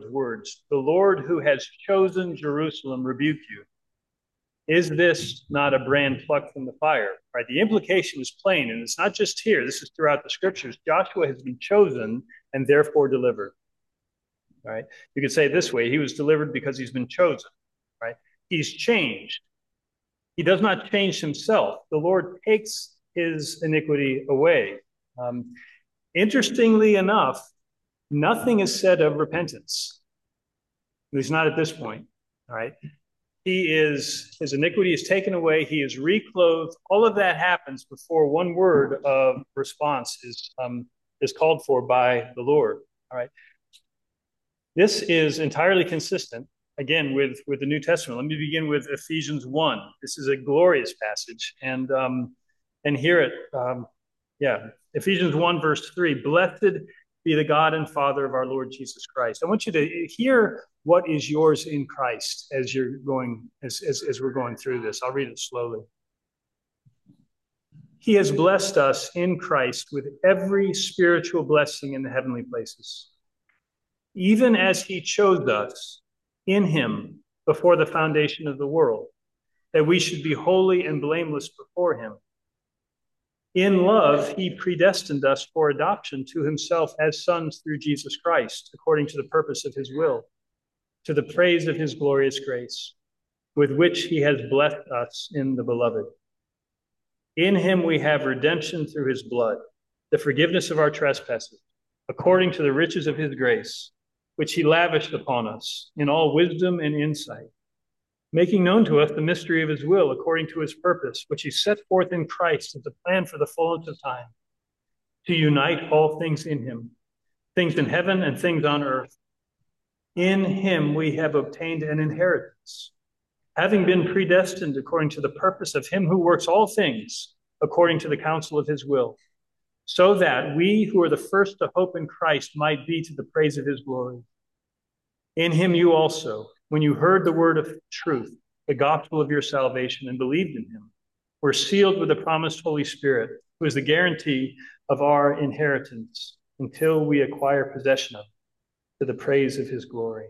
Lord's words. The Lord who has chosen Jerusalem rebuke you. Is this not a brand plucked from the fire? Right? The implication is plain, and it's not just here. This is throughout the scriptures. Joshua has been chosen and therefore delivered. Right? You could say it this way: he was delivered because he's been chosen. Right? He's changed. He does not change himself. The Lord takes his iniquity away. Interestingly enough, nothing is said of repentance. At least not at this point. All right. His iniquity is taken away. He is reclothed. All of that happens before one word of response is called for by the Lord. All right. This is entirely consistent, again, with the New Testament. Let me begin with Ephesians 1. This is a glorious passage. And hear it. Ephesians 1, verse 3. Blessed be the God and Father of our Lord Jesus Christ. I want you to hear what is yours in Christ as we're going through this. I'll read it slowly. He has blessed us in Christ with every spiritual blessing in the heavenly places, even as he chose us in him before the foundation of the world, that we should be holy and blameless before him. In love, he predestined us for adoption to himself as sons through Jesus Christ, according to the purpose of his will, to the praise of his glorious grace, with which he has blessed us in the beloved. In him we have redemption through his blood, the forgiveness of our trespasses, according to the riches of his grace, which he lavished upon us in all wisdom and insight, making known to us the mystery of his will according to his purpose, which he set forth in Christ as a plan for the fullness of time, to unite all things in him, things in heaven and things on earth. In him we have obtained an inheritance, having been predestined according to the purpose of him who works all things according to the counsel of his will, so that we who are the first to hope in Christ might be to the praise of his glory. In him you also, when you heard the word of truth, the gospel of your salvation, and believed in him, were sealed with the promised Holy Spirit, who is the guarantee of our inheritance until we acquire possession of it, to the praise of his glory.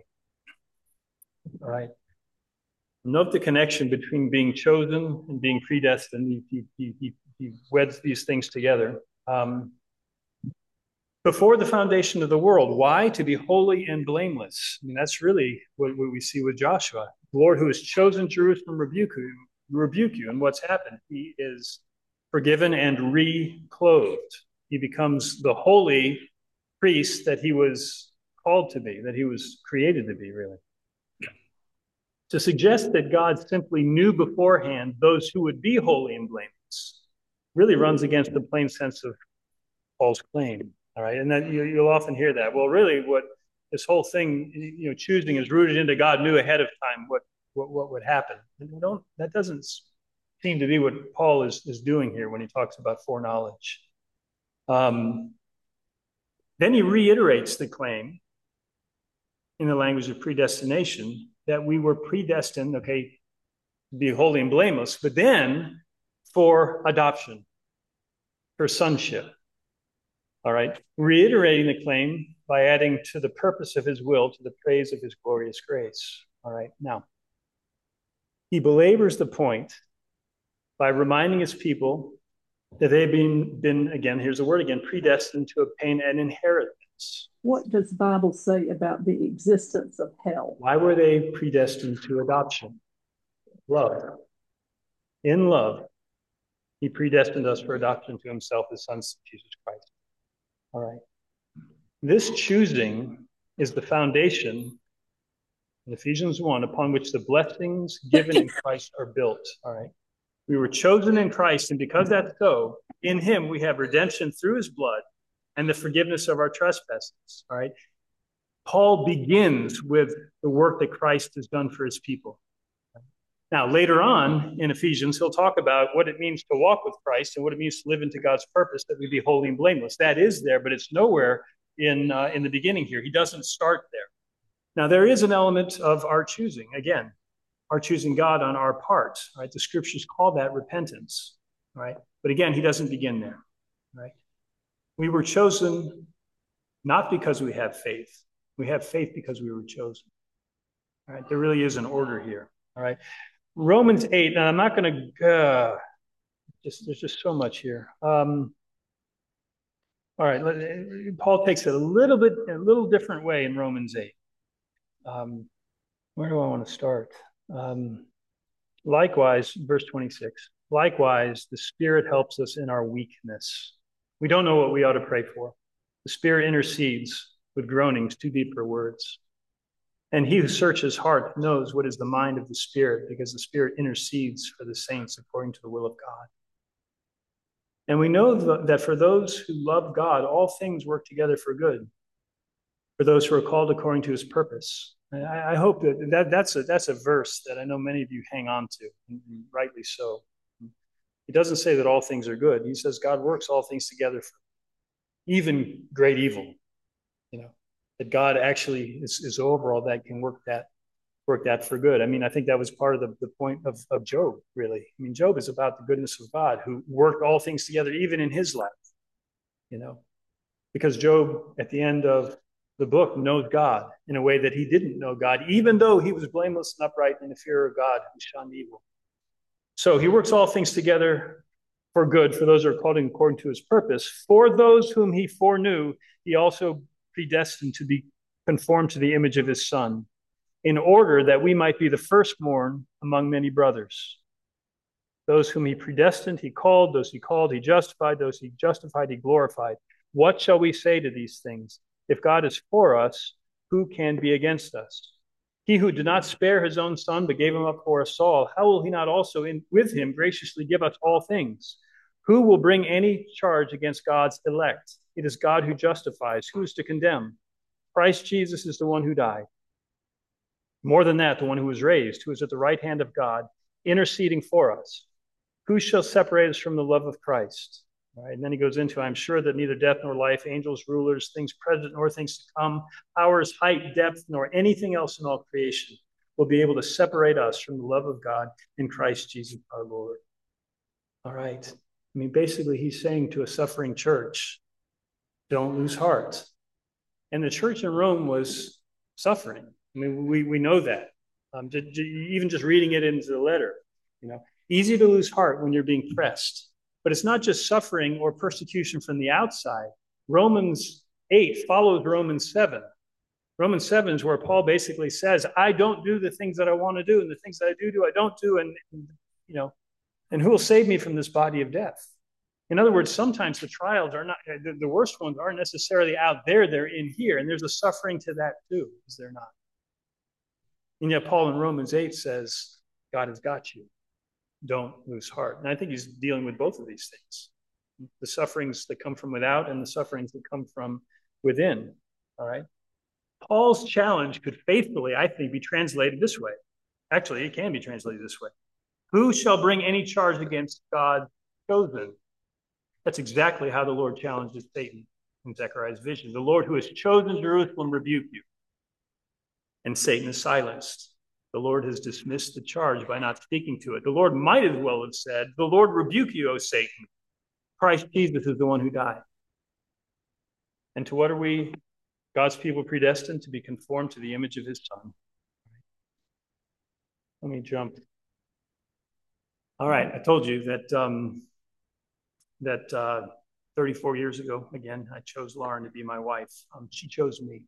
All right. Note the connection between being chosen and being predestined. He weds these things together. Before the foundation of the world. Why? To be holy and blameless. I mean, that's really what we see with Joshua. The Lord who has chosen Jerusalem rebuke you. And what's happened? He is forgiven and reclothed. He becomes the holy priest that he was called to be, that he was created to be, really. To suggest that God simply knew beforehand those who would be holy and blameless really runs against the plain sense of Paul's claim. All right, and then you'll often hear that. Well, really, what this whole thing, choosing is rooted into God knew ahead of time what would happen. And that doesn't seem to be what Paul is doing here when he talks about foreknowledge. Then he reiterates the claim in the language of predestination that we were predestined, to be holy and blameless, but then for adoption, for sonship. All right, reiterating the claim by adding to the purpose of his will, to the praise of his glorious grace. All right, now, he belabors the point by reminding his people that they've been again, here's the word again, predestined to obtain an inheritance. What does the Bible say about the existence of hell? Why were they predestined to adoption? Love. In love, he predestined us for adoption to himself as sons of Jesus Christ. All right. This choosing is the foundation in Ephesians 1 upon which the blessings given in Christ are built. All right. We were chosen in Christ, and because that's so, in him we have redemption through his blood and the forgiveness of our trespasses. All right. Paul begins with the work that Christ has done for his people. Now, later on in Ephesians, he'll talk about what it means to walk with Christ and what it means to live into God's purpose, that we be holy and blameless. That is there, but it's nowhere in the beginning here. He doesn't start there. Now, there is an element of our choosing. Again, our choosing God on our part. Right? The scriptures call that repentance. Right? But again, he doesn't begin there. Right? We were chosen not because we have faith, We have faith because we were chosen. All right, there really is an order here. All right, Romans 8. Now, I'm not going to. There's just so much here. All right, Paul takes it a little different way in Romans 8. Where do I want to start? Likewise, verse 26. Likewise, the Spirit helps us in our weakness. We don't know what we ought to pray for. The Spirit intercedes with groanings too deep for words. And he who searches heart knows what is the mind of the Spirit, because the Spirit intercedes for the saints according to the will of God. And we know that for those who love God, all things work together for good, for those who are called according to his purpose. And I hope that's a verse that I know many of you hang on to, and rightly so. He doesn't say that all things are good. He says God works all things together for even great evil. That God actually is overall that can work that for good. I mean, I think that was part of the point of Job, really. I mean, Job is about the goodness of God who worked all things together, even in his life, because Job, at the end of the book, knows God in a way that he didn't know God, even though he was blameless and upright in the fear of God and shunned evil. So he works all things together for good for those who are called according to his purpose. For those whom he foreknew, he also predestined to be conformed to the image of his Son, in order that we might be the firstborn among many brothers. Those whom he predestined, he called. Those he called, he justified. Those he justified, he glorified. What shall we say to these things? If God is for us, who can be against us? He who did not spare his own Son, but gave him up for us all, how will he not also with him graciously give us all things? Who will bring any charge against God's elect? It is God who justifies. Who is to condemn? Christ Jesus is the one who died. More than that, the one who was raised, who is at the right hand of God, interceding for us. Who shall separate us from the love of Christ? All right, and then he goes into, I'm sure that neither death nor life, angels, rulers, things present nor things to come, powers, height, depth, nor anything else in all creation will be able to separate us from the love of God in Christ Jesus our Lord. All right. I mean, basically, he's saying to a suffering church, don't lose heart. And the church in Rome was suffering. I mean, we know that. Even just reading it into the letter, easy to lose heart when you're being pressed. But it's not just suffering or persecution from the outside. Romans 8 follows Romans 7. Romans 7 is where Paul basically says, I don't do the things that I want to do, and the things that I do, I don't do, and who will save me from this body of death? In other words, sometimes the trials are not, the worst ones aren't necessarily out there, they're in here, and there's a suffering to that too, is there not? And yet Paul in Romans 8 says, God has got you. Don't lose heart. And I think he's dealing with both of these things. The sufferings that come from without and the sufferings that come from within. All right. Paul's challenge could faithfully, I think, be translated this way. Actually, it can be translated this way. Who shall bring any charge against God's chosen? That's exactly how the Lord challenges Satan in Zechariah's vision. The Lord who has chosen Jerusalem rebuke you. And Satan is silenced. The Lord has dismissed the charge by not speaking to it. The Lord might as well have said, the Lord rebuke you, O Satan. Christ Jesus is the one who died. And to what are we, God's people, predestined? To be conformed to the image of his Son. Let me jump. All right, I told you that 34 years ago, again, I chose Lauren to be my wife. She chose me.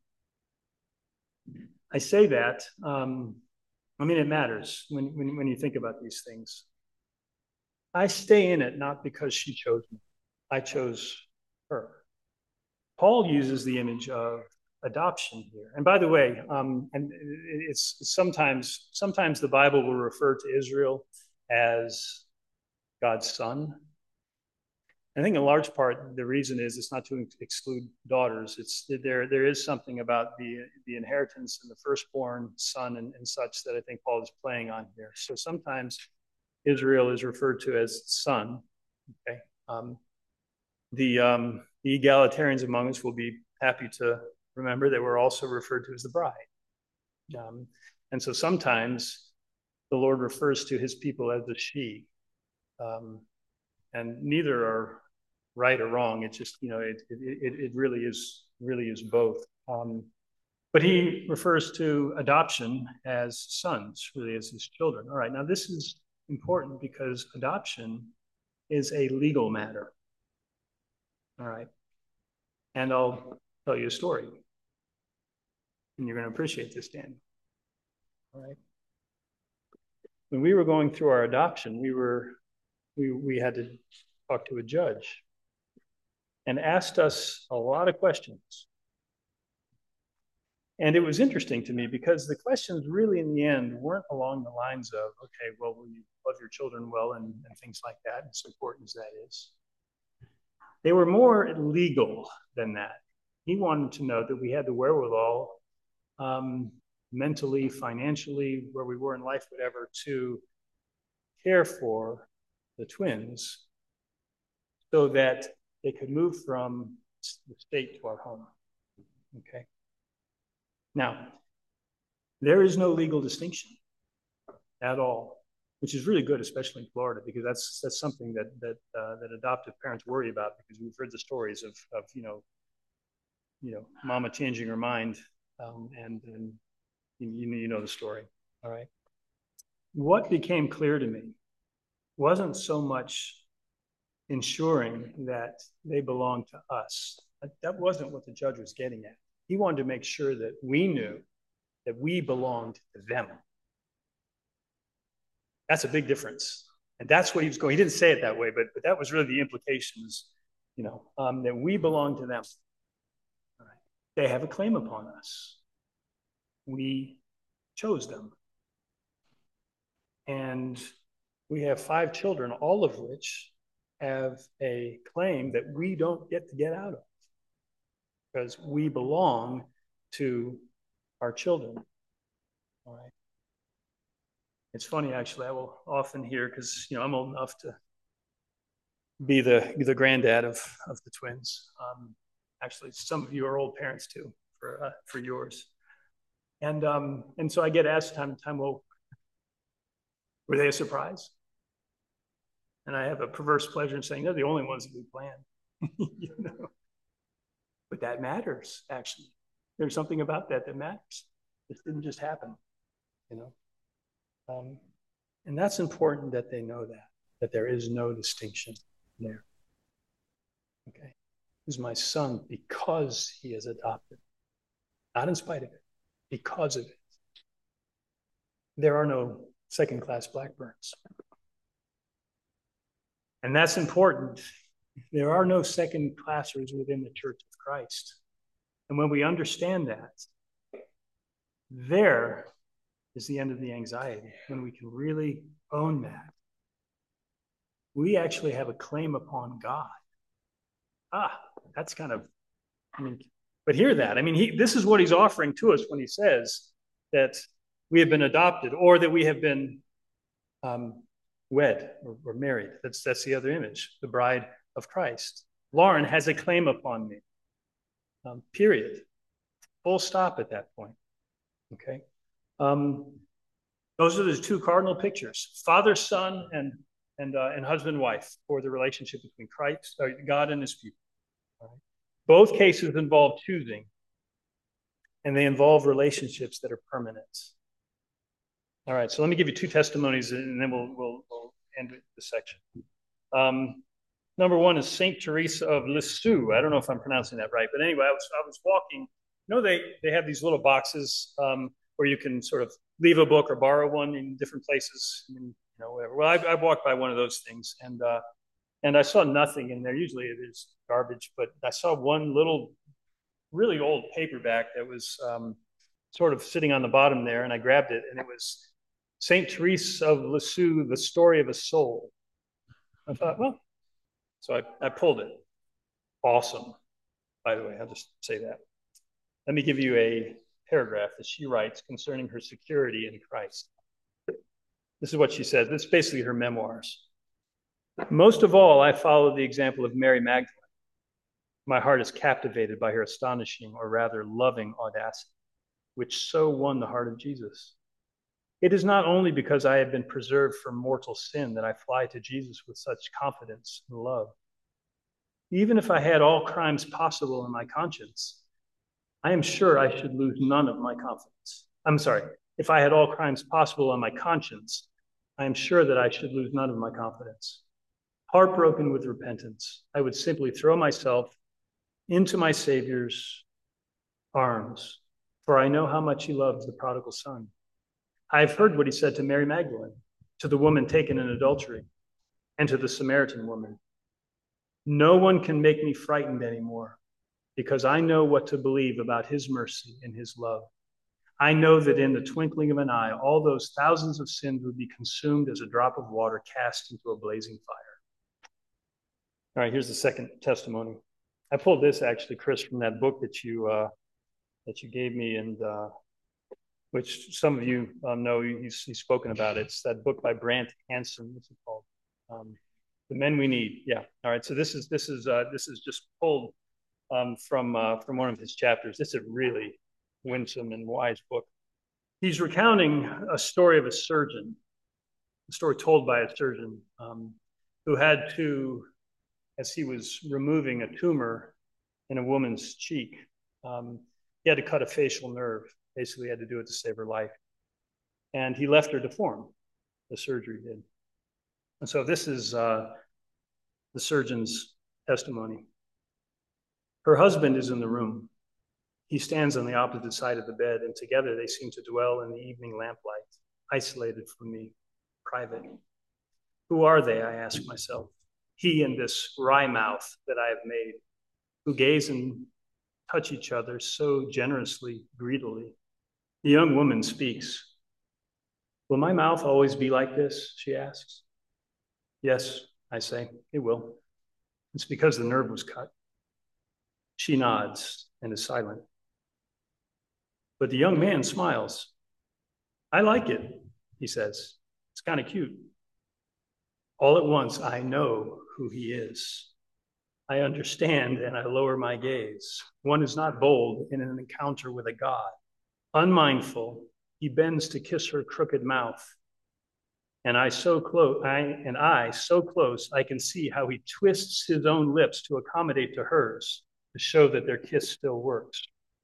I say that, it matters when you think about these things. I stay in it not because she chose me. I chose her. Paul uses the image of adoption here. And by the way, and it's sometimes the Bible will refer to Israel as God's son. I think in large part the reason is it's not to exclude daughters. It's there is something about the inheritance and the firstborn son and such that I think Paul is playing on here. So sometimes Israel is referred to as son. Okay, the egalitarians among us will be happy to remember that we're also referred to as the bride. And so sometimes the Lord refers to his people as the she. And neither are right or wrong. It's just, it really is both. But he refers to adoption as sons, really as his children. All right, now this is important because adoption is a legal matter. All right. And I'll tell you a story. And you're going to appreciate this, Dan. All right. When we were going through our adoption, we had to talk to a judge and asked us a lot of questions. And it was interesting to me because the questions really in the end weren't along the lines of, okay, well, will you love your children well and things like that, as important as that is. They were more legal than that. He wanted to know that we had the wherewithal, mentally, financially, where we were in life, whatever, to care for the twins so that they could move from the state to our home. Okay. Now, there is no legal distinction at all, which is really good, especially in Florida, because that's something that adoptive parents worry about, because we've heard the stories of mama changing her mind, and you know the story. All right. What became clear to me wasn't so much ensuring that they belonged to us. That wasn't what the judge was getting at. He wanted to make sure that we knew that we belonged to them. That's a big difference. And that's what he was going. He didn't say it that way, but that was really the implications, that we belong to them. All right. They have a claim upon us. We chose them. And we have 5 children, all of which have a claim that we don't get to get out of, because we belong to our children. All right. It's funny, actually, I will often hear, because I'm old enough to be the granddad of the twins. Actually, some of you are old parents too, for yours. And so I get asked time to time, well, were they a surprise? And I have a perverse pleasure in saying they're the only ones that we planned. But that matters, actually. There's something about that matters. It didn't just happen, and that's important that they know that there is no distinction there. Okay. He's my son because he is adopted, not in spite of it, because of it. There are no second-class Blackburns. And that's important. There are no second-classers within the Church of Christ. And when we understand that, there is the end of the anxiety, when we can really own that. We actually have a claim upon God. That's kind of, but hear that. This is what he's offering to us when he says that we have been adopted, or that we have been wed or married. That's the other image, the bride of Christ. Lauren has a claim upon me. Period. Full stop at that point. Okay. Those are the 2 cardinal pictures: father, son, and husband, wife, for the relationship between Christ, God, and His people. Right. Both cases involve choosing, and they involve relationships that are permanent. All right. So let me give you 2 testimonies, and then we'll end the section. Number 1 is Saint Teresa of Lisieux. I don't know if I'm pronouncing that right, but anyway, I was walking. They have these little boxes where you can sort of leave a book or borrow one in different places, whatever. Well, I walked by one of those things, and I saw nothing in there. Usually it is garbage, but I saw one little, really old paperback that was sort of sitting on the bottom there, and I grabbed it, and it was Saint Teresa of Lisieux, The Story of a Soul. I thought, well, so I pulled it. Awesome. By the way, I'll just say that. Let me give you a paragraph that she writes concerning her security in Christ. This is what she says. This is basically her memoirs. Most of all, I followed the example of Mary Magdalene. My heart is captivated by her astonishing, or rather loving, audacity, which so won the heart of Jesus. It is not only because I have been preserved from mortal sin that I fly to Jesus with such confidence and love. Even if I had all crimes possible in my conscience, I am sure I should lose none of my confidence. I'm sorry, if I had all crimes possible on my conscience, I am sure that I should lose none of my confidence. Heartbroken with repentance, I would simply throw myself into my Savior's arms, for I know how much he loves the prodigal son. I have heard what he said to Mary Magdalene, to the woman taken in adultery, and to the Samaritan woman. No one can make me frightened anymore, because I know what to believe about his mercy and his love. I know that in the twinkling of an eye, all those thousands of sins would be consumed as a drop of water cast into a blazing fire. All right, here's the second testimony. I pulled this actually, Chris, from that book that you gave me, and which some of you know. He's spoken about it. It's that book by Brant Hansen. What's it called? The Men We Need. Yeah. All right. So this is just pulled from one of his chapters. It's a really winsome and wise book. He's recounting a story of a surgeon, a story told by a surgeon who had to, as he was removing a tumor in a woman's cheek, he had to cut a facial nerve. Basically, he had to do it to save her life. And he left her deformed, the surgery did. And so this is the surgeon's testimony. Her husband is in the room. He stands on the opposite side of the bed, and together they seem to dwell in the evening lamplight, isolated from me, private. Who are they, I ask myself, he and this wry mouth that I have made, who gaze and touch each other so generously, greedily? The young woman speaks. Will my mouth always be like this, she asks. Yes, I say, it will. It's because the nerve was cut. She nods and is silent. But the young man smiles. I like it, he says. It's kind of cute. All at once, I know who he is. I understand and I lower my gaze. One is not bold in an encounter with a god. Unmindful, he bends to kiss her crooked mouth. And I so close, I can see how he twists his own lips to accommodate to hers, to show that their kiss still works.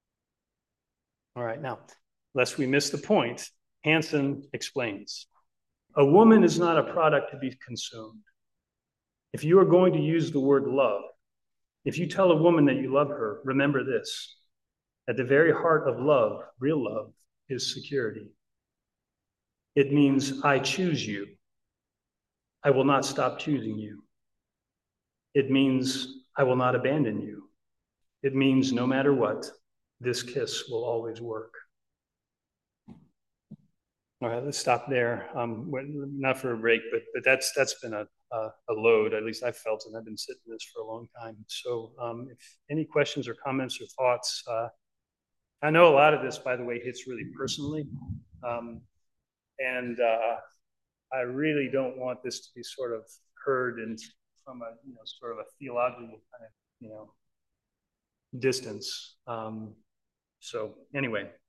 All right, now, lest we miss the point, Hansen explains. A woman is not a product to be consumed. If you are going to use the word love, if you tell a woman that you love her, remember this. At the very heart of love, real love, is security. It means I choose you. I will not stop choosing you. It means I will not abandon you. It means no matter what, this kiss will always work. All right, let's stop there. Not for a break, but that's been a load. At least I felt, and I've been sitting in this for a long time. So, if any questions or comments or thoughts, I know a lot of this, by the way, hits really personally, and I really don't want this to be sort of heard in from a sort of a theological kind of distance. So anyway.